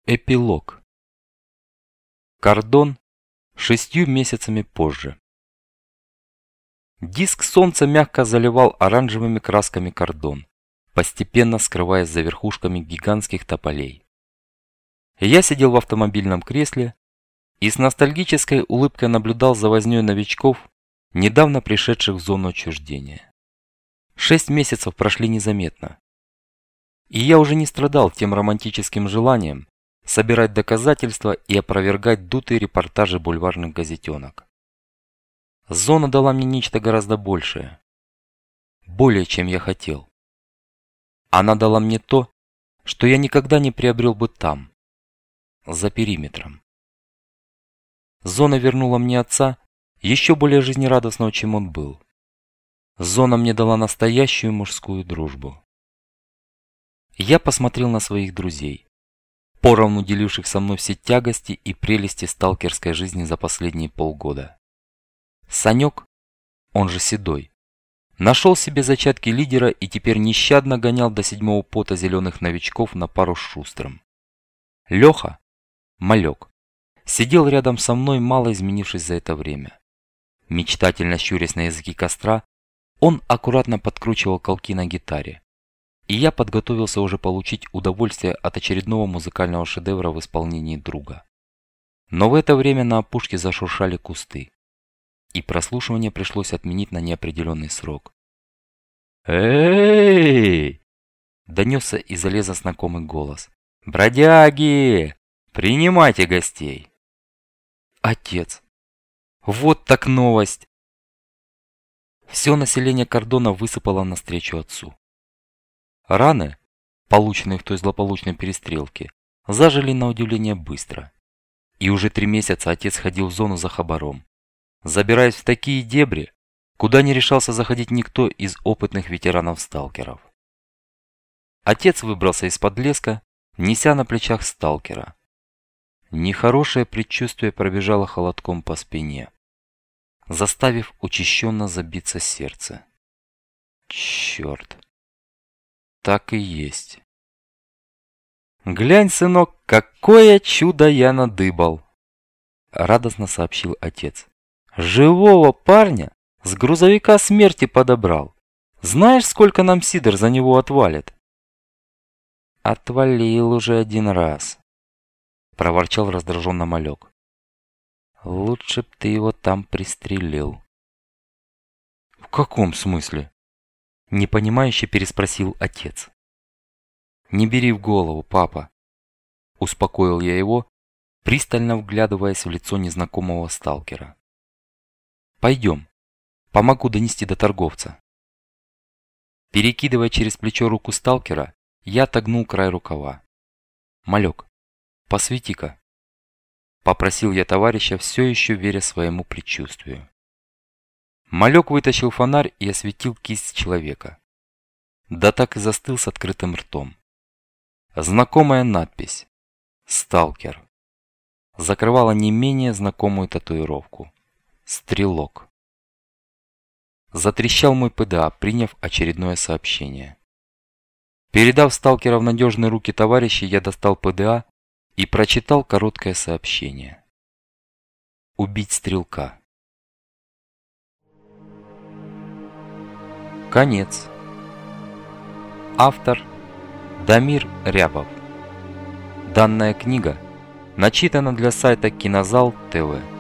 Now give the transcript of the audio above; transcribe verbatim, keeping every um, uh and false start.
Эпилог. Кордон шестью месяцами позже. Диск солнца мягко заливал оранжевыми красками кордон, постепенно скрываясь за верхушками гигантских тополей. Я сидел в автомобильном кресле и с ностальгической улыбкой наблюдал за вознёй новичков, недавно пришедших в зону отчуждения. Шесть месяцев прошли незаметно. И я уже не страдал тем романтическим желанием собирать доказательства и опровергать дутые репортажи бульварных газетенок. Зона дала мне нечто гораздо большее. Более, чем я хотел. Она дала мне то, что я никогда не приобрел бы там, за периметром. Зона вернула мне отца, еще более жизнерадостного, чем он был. Зона мне дала настоящую мужскую дружбу. Я посмотрел на своих друзей, поровну деливших со мной все тягости и прелести сталкерской жизни за последние полгода. Санек, он же Седой, нашел себе зачатки лидера и теперь нещадно гонял до седьмого пота зеленых новичков на пару с Шустрым. Леха, Малек, сидел рядом со мной, мало изменившись за это время. Мечтательно щурясь на языки костра, он аккуратно подкручивал колки на гитаре. И я подготовился уже получить удовольствие от очередного музыкального шедевра в исполнении друга. Но в это время на опушке зашуршали кусты, и прослушивание пришлось отменить на неопределенный срок. «Эй!» – донесся из-за леса знакомый голос. «Бродяги! Принимайте гостей!» Отец! Вот так новость! Все население кордона высыпало навстречу отцу. Раны, полученные в той злополучной перестрелке, зажили на удивление быстро. И уже три месяца отец ходил в зону за хабаром, забираясь в такие дебри, куда не решался заходить никто из опытных ветеранов-сталкеров. Отец выбрался из-под леска, неся на плечах сталкера. Нехорошее предчувствие пробежало холодком по спине, заставив учащенно забиться сердце. Черт! Так и есть. «Глянь, сынок, какое чудо я надыбал!» Радостно сообщил отец. «Живого парня с грузовика смерти подобрал. Знаешь, сколько нам Сидор за него отвалит?» «Отвалил уже один раз», проворчал раздраженно Малек. «Лучше б ты его там пристрелил». «В каком смысле?» Непонимающе переспросил отец. «Не бери в голову, папа», – успокоил я его, пристально вглядываясь в лицо незнакомого сталкера. «Пойдем, помогу донести до торговца». Перекидывая через плечо руку сталкера, я отогнул край рукава. «Малек, посвети-ка», – попросил я товарища, все еще веря своему предчувствию. Малек вытащил фонарь и осветил кисть человека. Да так и застыл с открытым ртом. Знакомая надпись «Сталкер» закрывала не менее знакомую татуировку «Стрелок». Затрещал мой ПДА, приняв очередное сообщение. Передав сталкера в надежные руки товарища, я достал ПДА и прочитал короткое сообщение. «Убить стрелка». Конец. Автор Дамир Рябов. Данная книга начитана для сайта Кинозал ТВ.